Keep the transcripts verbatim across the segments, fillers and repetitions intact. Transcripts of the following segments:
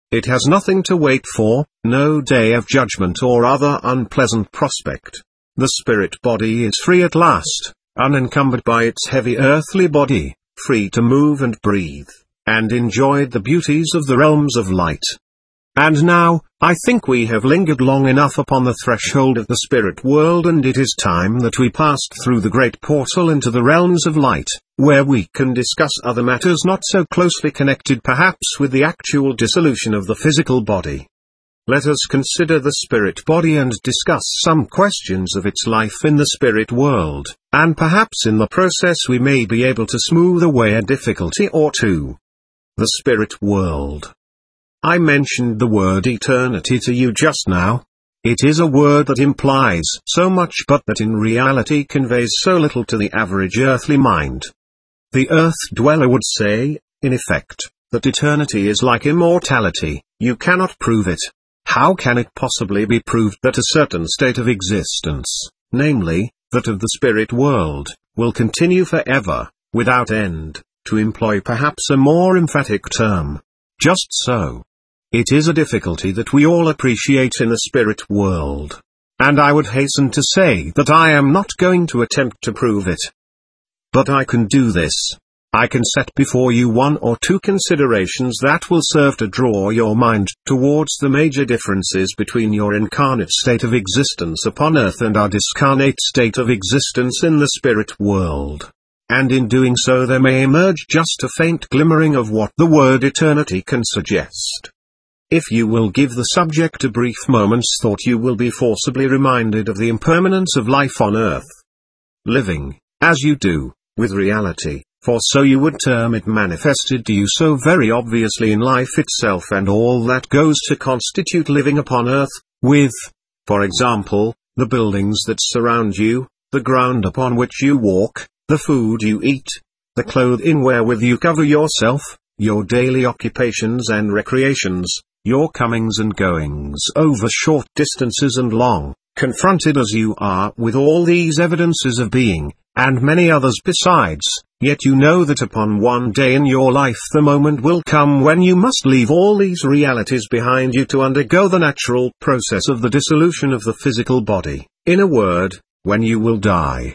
It has nothing to wait for, no day of judgment or other unpleasant prospect. The spirit body is free at last, unencumbered by its heavy earthly body, free to move and breathe, and enjoy the beauties of the realms of light. And now, I think we have lingered long enough upon the threshold of the spirit world, and it is time that we passed through the great portal into the realms of light, where we can discuss other matters not so closely connected perhaps with the actual dissolution of the physical body. Let us consider the spirit body and discuss some questions of its life in the spirit world, and perhaps in the process we may be able to smooth away a difficulty or two. The spirit world. I mentioned the word eternity to you just now. It is a word that implies so much but that in reality conveys so little to the average earthly mind. The earth dweller would say, in effect, that eternity is like immortality. You cannot prove it. How can it possibly be proved that a certain state of existence, namely, that of the spirit world, will continue forever, without end, to employ perhaps a more emphatic term? Just so. It is a difficulty that we all appreciate in the spirit world. And I would hasten to say that I am not going to attempt to prove it. But I can do this. I can set before you one or two considerations that will serve to draw your mind towards the major differences between your incarnate state of existence upon earth and our discarnate state of existence in the spirit world. And in doing so there may emerge just a faint glimmering of what the word eternity can suggest. If you will give the subject a brief moment's thought, you will be forcibly reminded of the impermanence of life on earth. Living, as you do, with reality, for so you would term it, manifested to you so very obviously in life itself and all that goes to constitute living upon earth, with, for example, the buildings that surround you, the ground upon which you walk, the food you eat, the clothing wherewith you cover yourself, your daily occupations and recreations, your comings and goings over short distances and long, confronted as you are with all these evidences of being, and many others besides, yet you know that upon one day in your life the moment will come when you must leave all these realities behind you to undergo the natural process of the dissolution of the physical body, in a word, when you will die.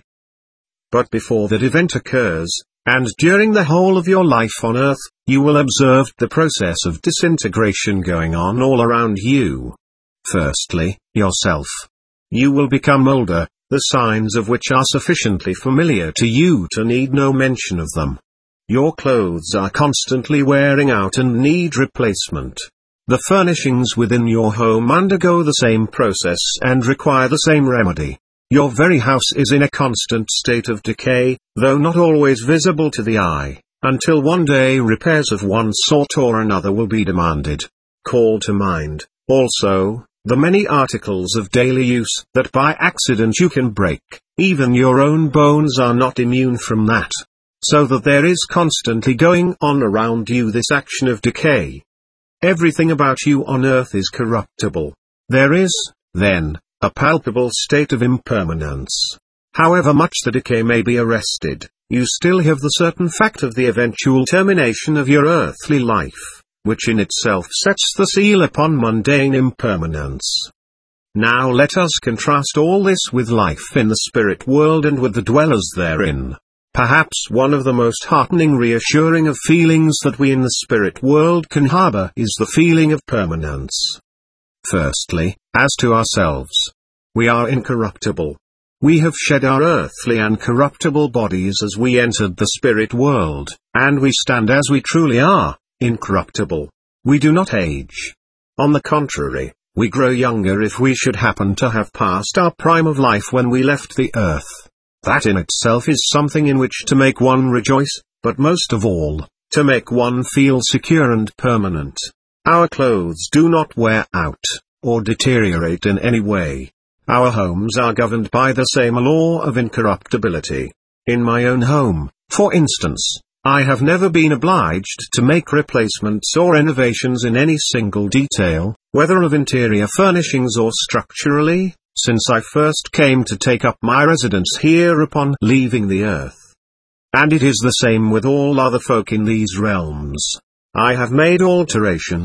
But before that event occurs, and during the whole of your life on earth, you will observe the process of disintegration going on all around you. Firstly, yourself. You will become older, the signs of which are sufficiently familiar to you to need no mention of them. Your clothes are constantly wearing out and need replacement. The furnishings within your home undergo the same process and require the same remedy. Your very house is in a constant state of decay, though not always visible to the eye, until one day repairs of one sort or another will be demanded. Call to mind, also, the many articles of daily use that by accident you can break. Even your own bones are not immune from that. So that there is constantly going on around you this action of decay. Everything about you on earth is corruptible. There is, then, a palpable state of impermanence. However much the decay may be arrested, you still have the certain fact of the eventual termination of your earthly life, which in itself sets the seal upon mundane impermanence. Now let us contrast all this with life in the spirit world and with the dwellers therein. Perhaps one of the most heartening reassuring of feelings that we in the spirit world can harbor is the feeling of permanence. Firstly, as to ourselves. We are incorruptible. We have shed our earthly and corruptible bodies as we entered the spirit world, and we stand as we truly are, incorruptible. We do not age. On the contrary, we grow younger if we should happen to have passed our prime of life when we left the earth. That in itself is something in which to make one rejoice, but most of all, to make one feel secure and permanent. Our clothes do not wear out, or deteriorate in any way. Our homes are governed by the same law of incorruptibility. In my own home, for instance, I have never been obliged to make replacements or innovations in any single detail, whether of interior furnishings or structurally, since I first came to take up my residence here upon leaving the earth. And it is the same with all other folk in these realms. I have made alterations,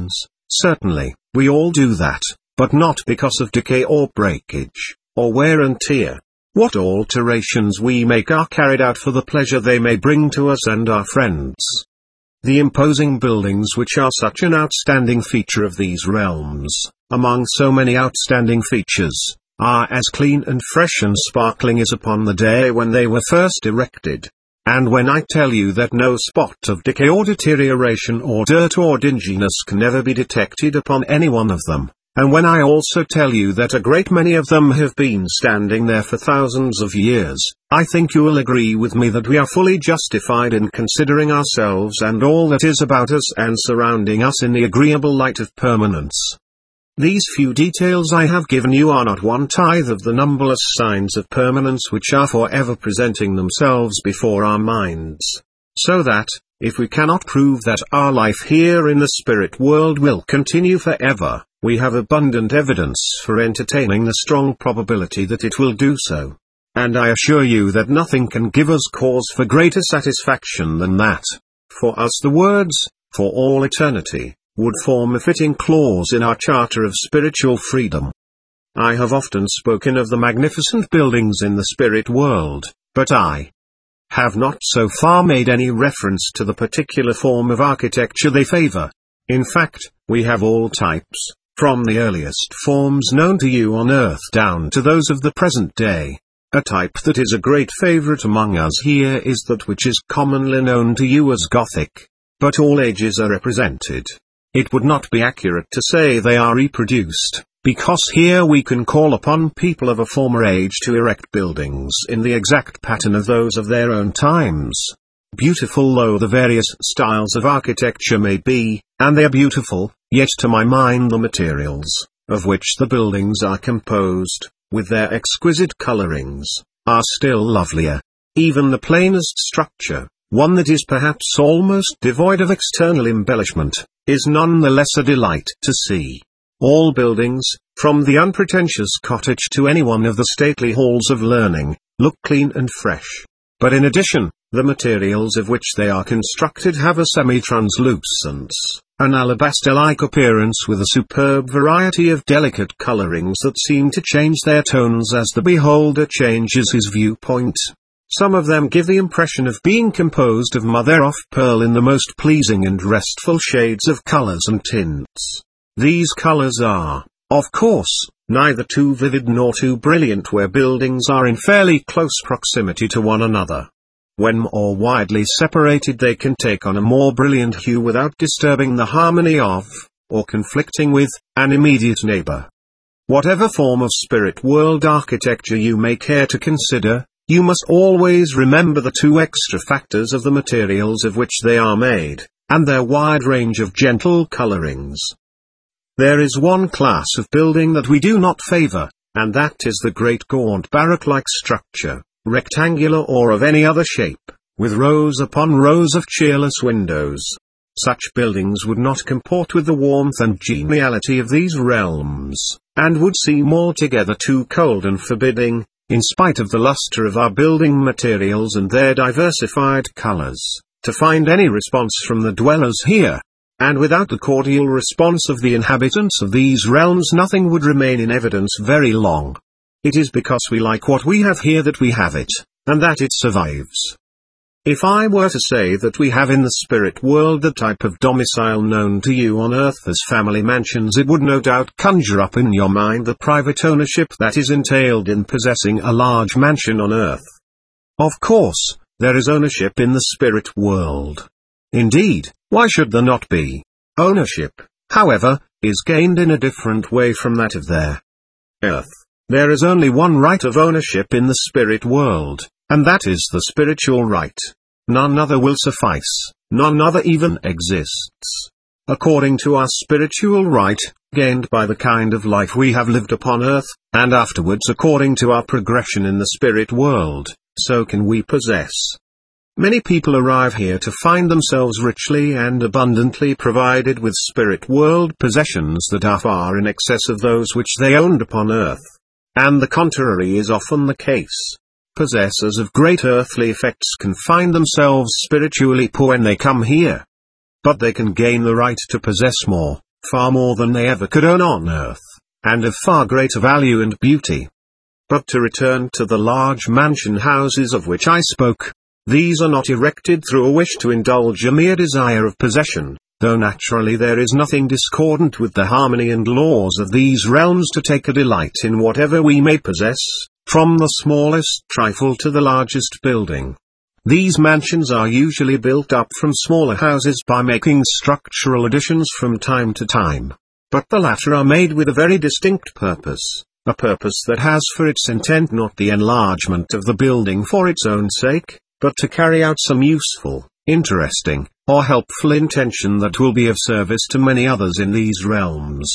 Certainly, we all do that, but not because of decay or breakage, or wear and tear. What alterations we make are carried out for the pleasure they may bring to us and our friends. The imposing buildings which are such an outstanding feature of these realms, among so many outstanding features, are as clean and fresh and sparkling as upon the day when they were first erected. And when I tell you that no spot of decay or deterioration or dirt or dinginess can ever be detected upon any one of them, and when I also tell you that a great many of them have been standing there for thousands of years, I think you will agree with me that we are fully justified in considering ourselves and all that is about us and surrounding us in the agreeable light of permanence. These few details I have given you are not one tithe of the numberless signs of permanence which are forever presenting themselves before our minds. So that, if we cannot prove that our life here in the spirit world will continue forever, we have abundant evidence for entertaining the strong probability that it will do so. And I assure you that nothing can give us cause for greater satisfaction than that. For us the words, for all eternity, would form a fitting clause in our charter of spiritual freedom. I have often spoken of the magnificent buildings in the spirit world, but I have not so far made any reference to the particular form of architecture they favor. In fact, we have all types, from the earliest forms known to you on earth down to those of the present day. A type that is a great favorite among us here is that which is commonly known to you as Gothic. But all ages are represented. It would not be accurate to say they are reproduced, because here we can call upon people of a former age to erect buildings in the exact pattern of those of their own times. Beautiful though the various styles of architecture may be, and they are beautiful, yet to my mind the materials, of which the buildings are composed, with their exquisite colorings, are still lovelier. Even the plainest structure, one that is perhaps almost devoid of external embellishment, is none the less a delight to see. All buildings, from the unpretentious cottage to any one of the stately halls of learning, look clean and fresh. But in addition, the materials of which they are constructed have a semi-translucence, an alabaster-like appearance with a superb variety of delicate colorings that seem to change their tones as the beholder changes his viewpoint. Some of them give the impression of being composed of mother-of-pearl in the most pleasing and restful shades of colors and tints. These colors are, of course, neither too vivid nor too brilliant where buildings are in fairly close proximity to one another. When more widely separated they can take on a more brilliant hue without disturbing the harmony of, or conflicting with, an immediate neighbor. Whatever form of spirit world architecture you may care to consider, you must always remember the two extra factors of the materials of which they are made, and their wide range of gentle colorings. There is one class of building that we do not favor, and that is the great gaunt barrack-like structure, rectangular or of any other shape, with rows upon rows of cheerless windows. Such buildings would not comport with the warmth and geniality of these realms, and would seem altogether too cold and forbidding, in spite of the luster of our building materials and their diversified colors, to find any response from the dwellers here. And without the cordial response of the inhabitants of these realms nothing would remain in evidence very long. It is because we like what we have here that we have it, and that it survives. If I were to say that we have in the spirit world the type of domicile known to you on earth as family mansions, it would no doubt conjure up in your mind the private ownership that is entailed in possessing a large mansion on earth. Of course, there is ownership in the spirit world. Indeed, why should there not be? Ownership, however, is gained in a different way from that of their earth. There is only one right of ownership in the spirit world, and that is the spiritual right. None other will suffice, none other even exists. According to our spiritual right, gained by the kind of life we have lived upon earth, and afterwards according to our progression in the spirit world, so can we possess. Many people arrive here to find themselves richly and abundantly provided with spirit world possessions that are far in excess of those which they owned upon earth. And the contrary is often the case. Possessors of great earthly effects can find themselves spiritually poor when they come here. But they can gain the right to possess more, far more than they ever could own on earth, and of far greater value and beauty. But to return to the large mansion houses of which I spoke, these are not erected through a wish to indulge a mere desire of possession, though naturally there is nothing discordant with the harmony and laws of these realms to take a delight in whatever we may possess, from the smallest trifle to the largest building. These mansions are usually built up from smaller houses by making structural additions from time to time. But the latter are made with a very distinct purpose, a purpose that has for its intent not the enlargement of the building for its own sake, but to carry out some useful, interesting, or helpful intention that will be of service to many others in these realms.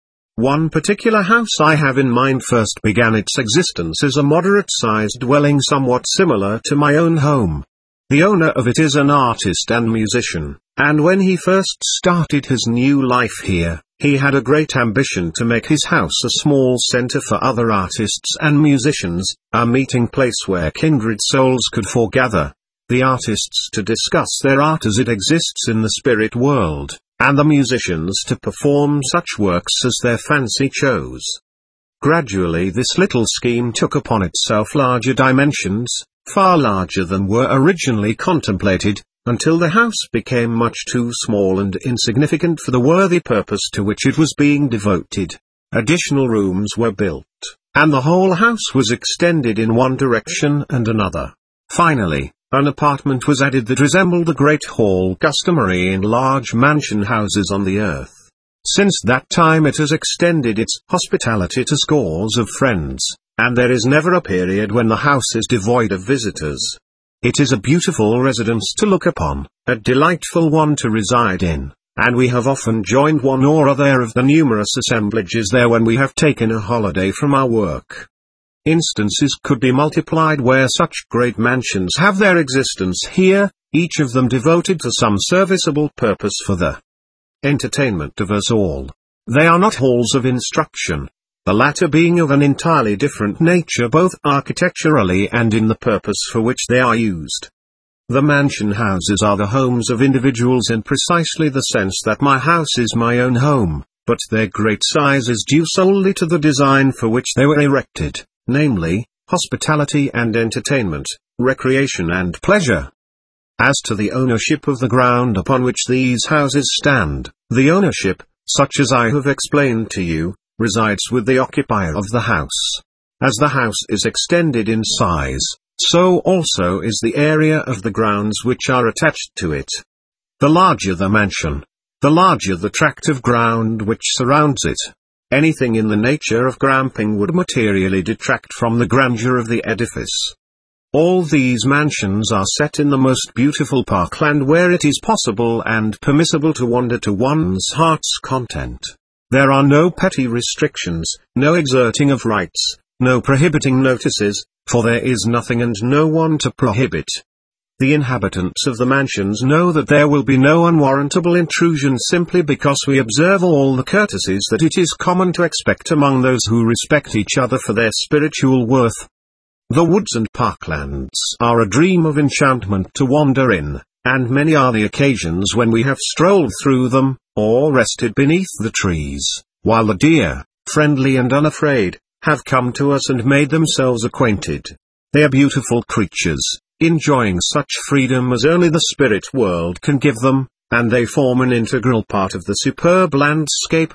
One particular house I have in mind first began its existence as a moderate-sized dwelling somewhat similar to my own home. The owner of it is an artist and musician, and when he first started his new life here, he had a great ambition to make his house a small center for other artists and musicians, a meeting place where kindred souls could foregather, the artists to discuss their art as it exists in the spirit world, and the musicians to perform such works as their fancy chose. Gradually this little scheme took upon itself larger dimensions, far larger than were originally contemplated, until the house became much too small and insignificant for the worthy purpose to which it was being devoted. Additional rooms were built, and the whole house was extended in one direction and another. Finally, an apartment was added that resembled the great hall customary in large mansion houses on the earth. Since that time it has extended its hospitality to scores of friends, and there is never a period when the house is devoid of visitors. It is a beautiful residence to look upon, a delightful one to reside in, and we have often joined one or other of the numerous assemblages there when we have taken a holiday from our work. Instances could be multiplied where such great mansions have their existence here, each of them devoted to some serviceable purpose for the entertainment of us all. They are not halls of instruction, the latter being of an entirely different nature both architecturally and in the purpose for which they are used. The mansion houses are the homes of individuals in precisely the sense that my house is my own home, but their great size is due solely to the design for which they were erected, namely, hospitality and entertainment, recreation and pleasure. As to the ownership of the ground upon which these houses stand, the ownership, such as I have explained to you, resides with the occupier of the house. As the house is extended in size, so also is the area of the grounds which are attached to it. The larger the mansion, the larger the tract of ground which surrounds it. Anything in the nature of cramping would materially detract from the grandeur of the edifice. All these mansions are set in the most beautiful parkland where it is possible and permissible to wander to one's heart's content. There are no petty restrictions, no exerting of rights, no prohibiting notices, for there is nothing and no one to prohibit. The inhabitants of the mansions know that there will be no unwarrantable intrusion simply because we observe all the courtesies that it is common to expect among those who respect each other for their spiritual worth. The woods and parklands are a dream of enchantment to wander in, and many are the occasions when we have strolled through them, or rested beneath the trees, while the deer, friendly and unafraid, have come to us and made themselves acquainted. They are beautiful creatures, enjoying such freedom as only the spirit world can give them, and they form an integral part of the superb landscape.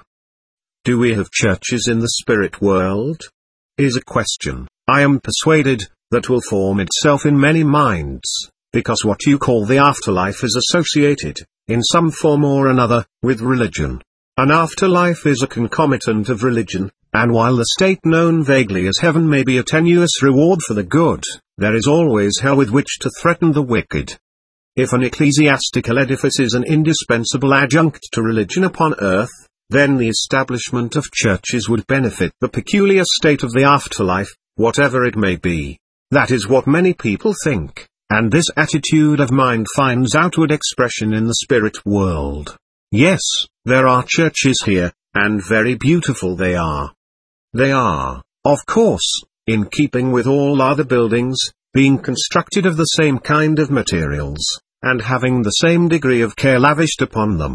Do we have churches in the spirit world? Is a question, I am persuaded, that will form itself in many minds, because what you call the afterlife is associated, in some form or another, with religion. An afterlife is a concomitant of religion, and while the state known vaguely as heaven may be a tenuous reward for the good, there is always hell with which to threaten the wicked. If an ecclesiastical edifice is an indispensable adjunct to religion upon earth, then the establishment of churches would benefit the peculiar state of the afterlife, whatever it may be. That is what many people think, and this attitude of mind finds outward expression in the spirit world. Yes, there are churches here, and very beautiful they are. They are, of course, in keeping with all other buildings, being constructed of the same kind of materials, and having the same degree of care lavished upon them.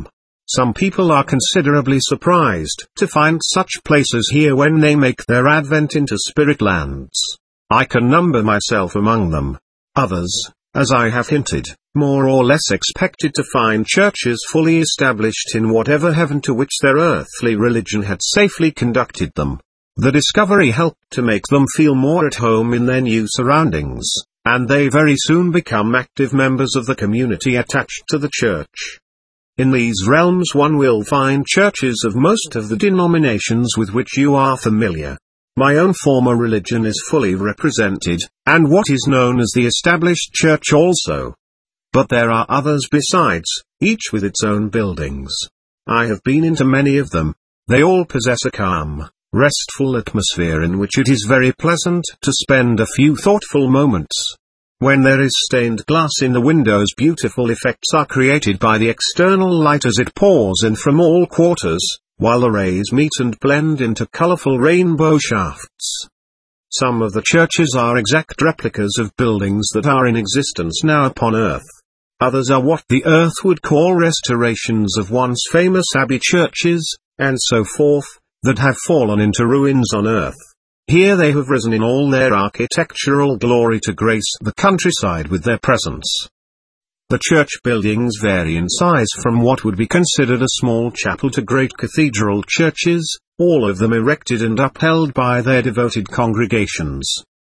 Some people are considerably surprised to find such places here when they make their advent into spirit lands. I can number myself among them. Others, as I have hinted, more or less expected to find churches fully established in whatever heaven to which their earthly religion had safely conducted them. The discovery helped to make them feel more at home in their new surroundings, and they very soon become active members of the community attached to the church. In these realms one will find churches of most of the denominations with which you are familiar. My own former religion is fully represented, and what is known as the established church also. But there are others besides, each with its own buildings. I have been into many of them. They all possess a calm, restful atmosphere in which it is very pleasant to spend a few thoughtful moments. When there is stained glass in the windows, beautiful effects are created by the external light as it pours in from all quarters, while the rays meet and blend into colorful rainbow shafts. Some of the churches are exact replicas of buildings that are in existence now upon earth. Others are what the earth would call restorations of once famous abbey churches, and so forth, that have fallen into ruins on earth. Here they have risen in all their architectural glory to grace the countryside with their presence. The church buildings vary in size from what would be considered a small chapel to great cathedral churches, all of them erected and upheld by their devoted congregations.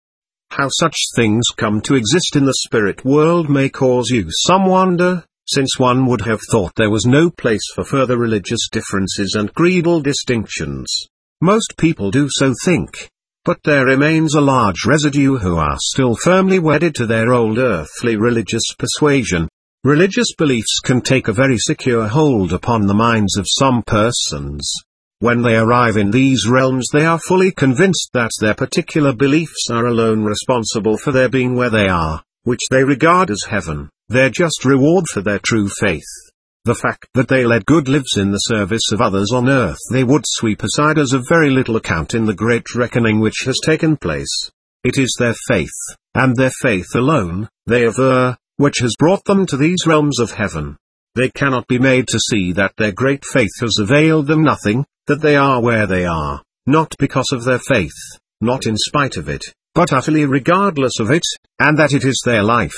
How such things come to exist in the spirit world may cause you some wonder, since one would have thought there was no place for further religious differences and creedal distinctions. Most people do so think. But there remains a large residue who are still firmly wedded to their old earthly religious persuasion. Religious beliefs can take a very secure hold upon the minds of some persons. When they arrive in these realms they are fully convinced that their particular beliefs are alone responsible for their being where they are, which they regard as heaven, their just reward for their true faith. The fact that they led good lives in the service of others on earth they would sweep aside as of very little account in the great reckoning which has taken place. It is their faith, and their faith alone, they aver, which has brought them to these realms of heaven. They cannot be made to see that their great faith has availed them nothing, that they are where they are, not because of their faith, not in spite of it, but utterly regardless of it, and that it is their life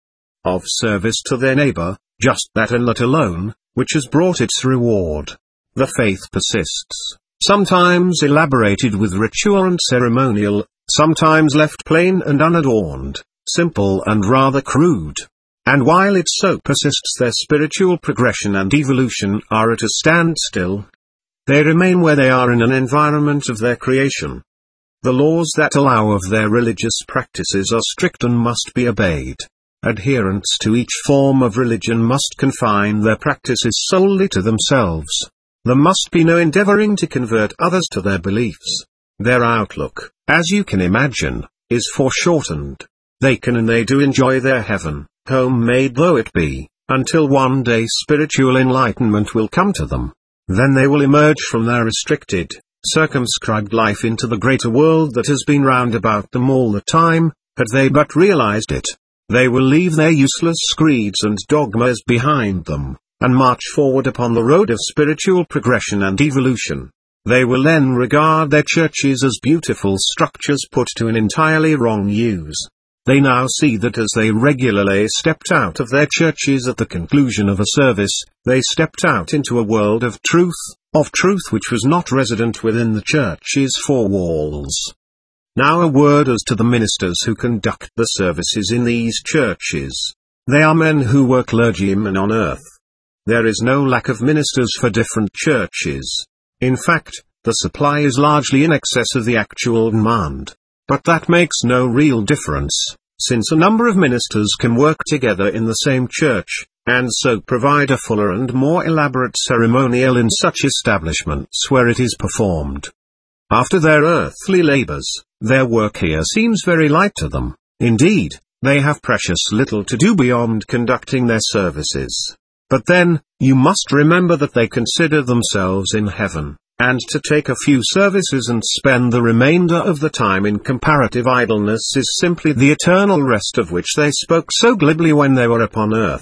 of service to their neighbor, just that and that alone, which has brought its reward. The faith persists, sometimes elaborated with ritual and ceremonial, sometimes left plain and unadorned, simple and rather crude. And while it so persists, their spiritual progression and evolution are at a standstill. They remain where they are in an environment of their creation. The laws that allow of their religious practices are strict and must be obeyed. Adherents to each form of religion must confine their practices solely to themselves. There must be no endeavoring to convert others to their beliefs. Their outlook, as you can imagine, is foreshortened. They can and they do enjoy their heaven, homemade though it be, until one day spiritual enlightenment will come to them. Then they will emerge from their restricted, circumscribed life into the greater world that has been round about them all the time, had they but realized it. They will leave their useless creeds and dogmas behind them, and march forward upon the road of spiritual progression and evolution. They will then regard their churches as beautiful structures put to an entirely wrong use. They now see that as they regularly stepped out of their churches at the conclusion of a service, they stepped out into a world of truth, of truth which was not resident within the church's four walls. Now a word as to the ministers who conduct the services in these churches. They are men who were clergymen on earth. There is no lack of ministers for different churches. In fact, the supply is largely in excess of the actual demand. But that makes no real difference, since a number of ministers can work together in the same church, and so provide a fuller and more elaborate ceremonial in such establishments where it is performed. After their earthly labors, their work here seems very light to them. Indeed, they have precious little to do beyond conducting their services. But then, you must remember that they consider themselves in heaven, and to take a few services and spend the remainder of the time in comparative idleness is simply the eternal rest of which they spoke so glibly when they were upon earth.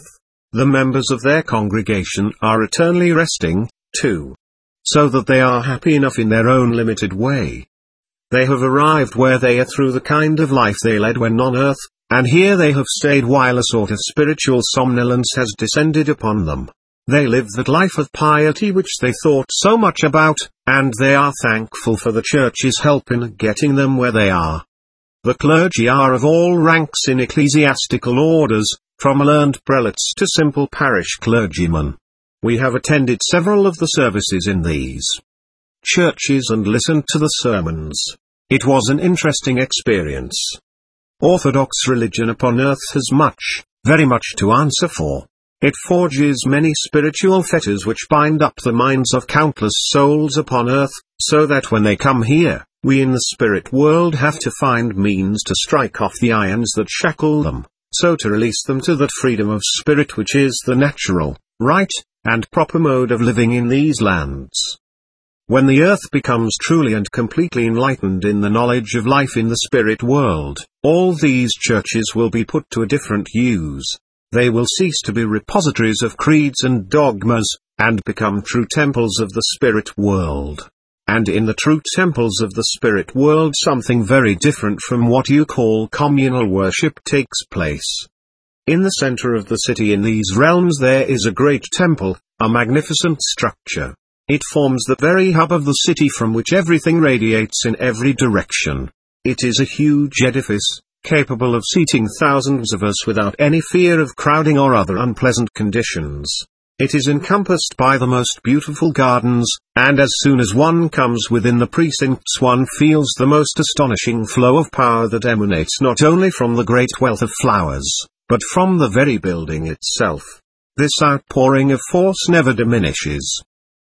The members of their congregation are eternally resting, too. So that they are happy enough in their own limited way. They have arrived where they are through the kind of life they led when on earth, and here they have stayed while a sort of spiritual somnolence has descended upon them. They live that life of piety which they thought so much about, and they are thankful for the Church's help in getting them where they are. The clergy are of all ranks in ecclesiastical orders, from learned prelates to simple parish clergymen. We have attended several of the services in these churches and listened to the sermons. It was an interesting experience. Orthodox religion upon earth has much, very much to answer for. It forges many spiritual fetters which bind up the minds of countless souls upon earth, so that when they come here, we in the spirit world have to find means to strike off the irons that shackle them, so to release them to that freedom of spirit which is the natural, right, and proper mode of living in these lands. When the earth becomes truly and completely enlightened in the knowledge of life in the spirit world, all these churches will be put to a different use. They will cease to be repositories of creeds and dogmas, and become true temples of the spirit world. And in the true temples of the spirit world something very different from what you call communal worship takes place. In the center of the city in these realms there is a great temple, a magnificent structure. It forms the very hub of the city from which everything radiates in every direction. It is a huge edifice, capable of seating thousands of us without any fear of crowding or other unpleasant conditions. It is encompassed by the most beautiful gardens, and as soon as one comes within the precincts one feels the most astonishing flow of power that emanates not only from the great wealth of flowers, but from the very building itself. This outpouring of force never diminishes.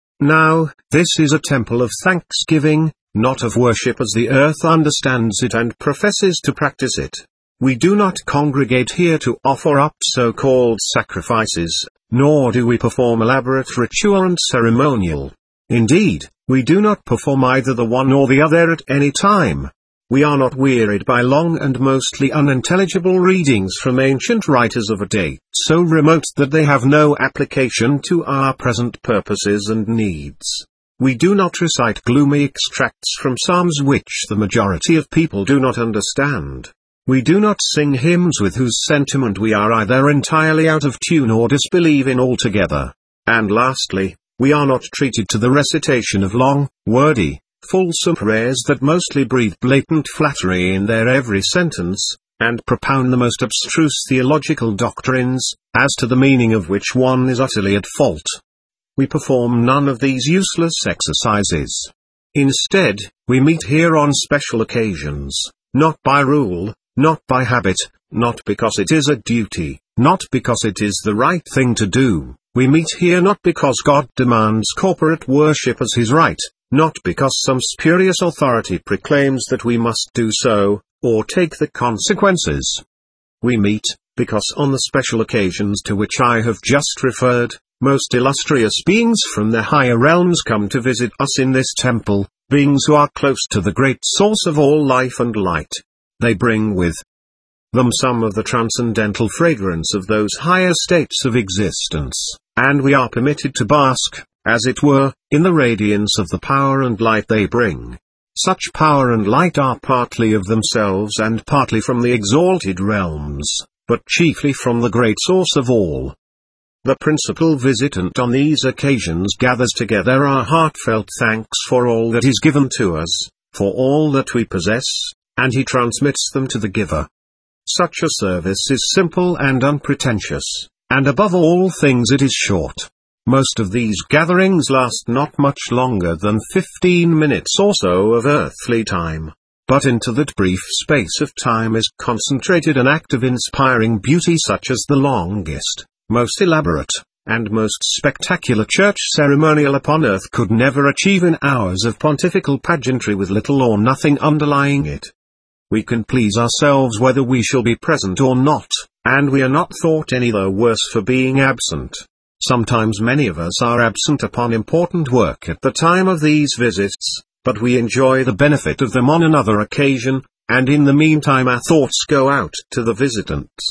Now, this is a temple of thanksgiving, not of worship as the earth understands it and professes to practice it. We do not congregate here to offer up so-called sacrifices, nor do we perform elaborate ritual and ceremonial. Indeed, we do not perform either the one or the other at any time. We are not wearied by long and mostly unintelligible readings from ancient writers of a date so remote that they have no application to our present purposes and needs. We do not recite gloomy extracts from psalms which the majority of people do not understand. We do not sing hymns with whose sentiment we are either entirely out of tune or disbelieve in altogether. And lastly, we are not treated to the recitation of long, wordy, fulsome prayers that mostly breathe blatant flattery in their every sentence, and propound the most abstruse theological doctrines, as to the meaning of which one is utterly at fault. We perform none of these useless exercises. Instead, we meet here on special occasions, not by rule, not by habit, not because it is a duty, not because it is the right thing to do. We meet here not because God demands corporate worship as his right, not because some spurious authority proclaims that we must do so, or take the consequences. We meet, because on the special occasions to which I have just referred, most illustrious beings from the higher realms come to visit us in this temple, beings who are close to the great source of all life and light. They bring with them some of the transcendental fragrance of those higher states of existence, and we are permitted to bask, as it were, in the radiance of the power and light they bring. Such power and light are partly of themselves and partly from the exalted realms, but chiefly from the great source of all. The principal visitant on these occasions gathers together our heartfelt thanks for all that is given to us, for all that we possess, and he transmits them to the giver. Such a service is simple and unpretentious, and above all things it is short. Most of these gatherings last not much longer than fifteen minutes or so of earthly time. But into that brief space of time is concentrated an act of inspiring beauty such as the longest, most elaborate, and most spectacular church ceremonial upon earth could never achieve in hours of pontifical pageantry with little or nothing underlying it. We can please ourselves whether we shall be present or not, and we are not thought any the worse for being absent. Sometimes many of us are absent upon important work at the time of these visits, but we enjoy the benefit of them on another occasion, and in the meantime our thoughts go out to the visitants.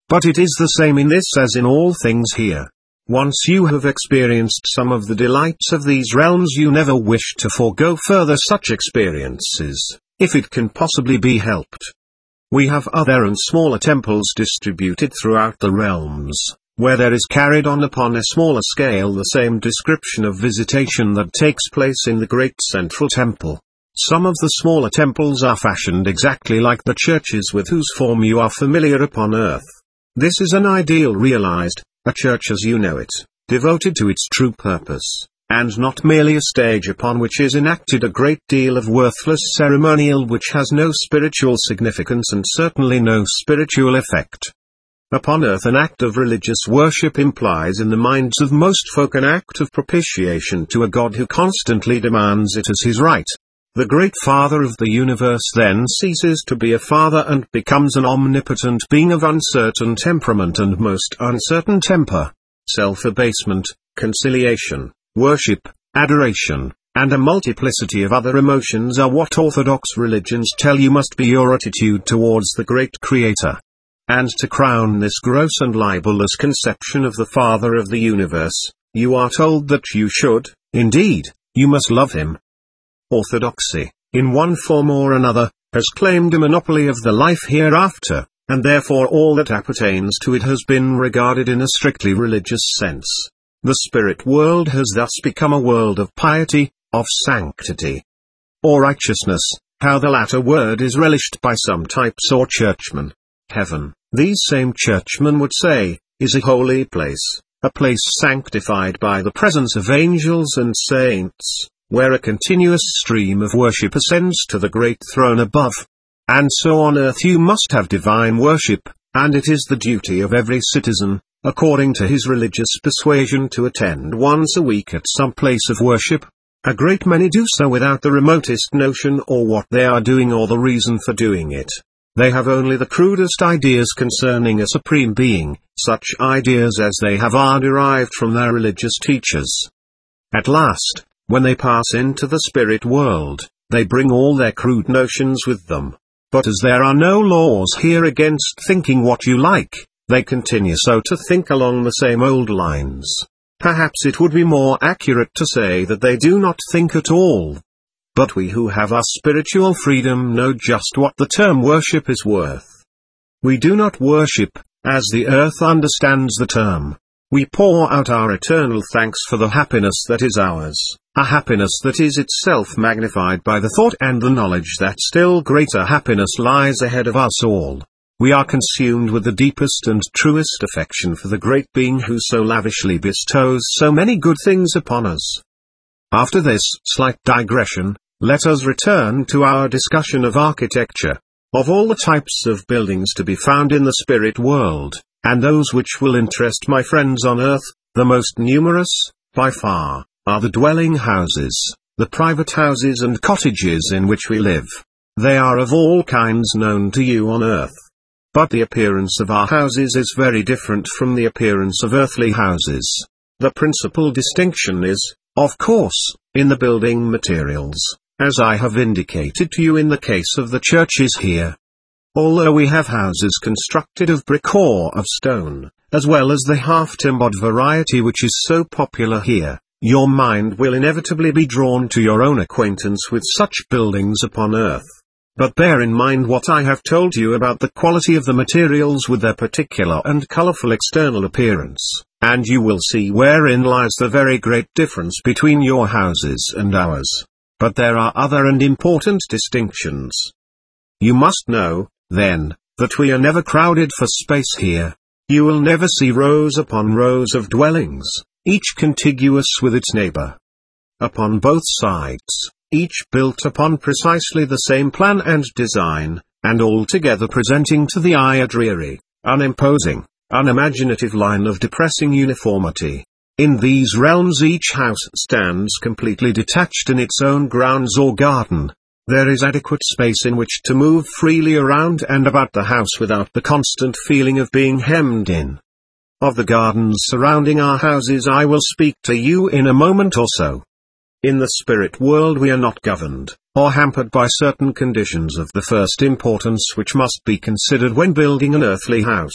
But it is the same in this as in all things here. Once you have experienced some of the delights of these realms, you never wish to forego further such experiences, if it can possibly be helped. We have other and smaller temples distributed throughout the realms, where there is carried on upon a smaller scale the same description of visitation that takes place in the great central temple. Some of the smaller temples are fashioned exactly like the churches with whose form you are familiar upon earth. This is an ideal realized, a church as you know it, devoted to its true purpose, and not merely a stage upon which is enacted a great deal of worthless ceremonial which has no spiritual significance and certainly no spiritual effect. Upon earth an act of religious worship implies in the minds of most folk an act of propitiation to a God who constantly demands it as his right. The great Father of the universe then ceases to be a father and becomes an omnipotent being of uncertain temperament and most uncertain temper. Self-abasement, conciliation, worship, adoration, and a multiplicity of other emotions are what orthodox religions tell you must be your attitude towards the great Creator. And to crown this gross and libelous conception of the Father of the universe, you are told that you should, indeed, you must love him. Orthodoxy, in one form or another, has claimed a monopoly of the life hereafter, and therefore all that appertains to it has been regarded in a strictly religious sense. The spirit world has thus become a world of piety, of sanctity, or righteousness, how the latter word is relished by some types or churchmen. Heaven, these same churchmen would say, is a holy place, a place sanctified by the presence of angels and saints, where a continuous stream of worship ascends to the great throne above. And so on earth you must have divine worship, and it is the duty of every citizen, according to his religious persuasion, to attend once a week at some place of worship. A great many do so without the remotest notion or what they are doing or the reason for doing it. They have only the crudest ideas concerning a supreme being, such ideas as they have are derived from their religious teachers. At last, when they pass into the spirit world, they bring all their crude notions with them. But as there are no laws here against thinking what you like, they continue so to think along the same old lines. Perhaps it would be more accurate to say that they do not think at all. But we who have our spiritual freedom know just what the term worship is worth. We do not worship, as the earth understands the term. We pour out our eternal thanks for the happiness that is ours, a happiness that is itself magnified by the thought and the knowledge that still greater happiness lies ahead of us all. We are consumed with the deepest and truest affection for the great being who so lavishly bestows so many good things upon us. After this slight digression, let us return to our discussion of architecture. Of all the types of buildings to be found in the spirit world, and those which will interest my friends on earth, the most numerous, by far, are the dwelling houses, the private houses and cottages in which we live. They are of all kinds known to you on earth. But the appearance of our houses is very different from the appearance of earthly houses. The principal distinction is, of course, in the building materials, as I have indicated to you in the case of the churches here. Although we have houses constructed of brick or of stone, as well as the half-timbered variety which is so popular here, your mind will inevitably be drawn to your own acquaintance with such buildings upon earth. But bear in mind what I have told you about the quality of the materials with their particular and colorful external appearance, and you will see wherein lies the very great difference between your houses and ours. But there are other and important distinctions. You must know, then, that we are never crowded for space here. You will never see rows upon rows of dwellings, each contiguous with its neighbor. Upon both sides, each built upon precisely the same plan and design, and altogether presenting to the eye a dreary, unimposing, unimaginative line of depressing uniformity. In these realms each house stands completely detached in its own grounds or garden. There is adequate space in which to move freely around and about the house without the constant feeling of being hemmed in. Of the gardens surrounding our houses I will speak to you in a moment or so. In the spirit world we are not governed, or hampered by certain conditions of the first importance which must be considered when building an earthly house.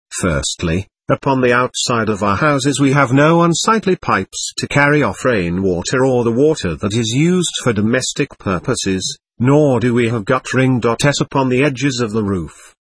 Firstly, upon the outside of our houses we have no unsightly pipes to carry off rainwater or the water that is used for domestic purposes, nor do we have guttering. S upon the edges of the roof,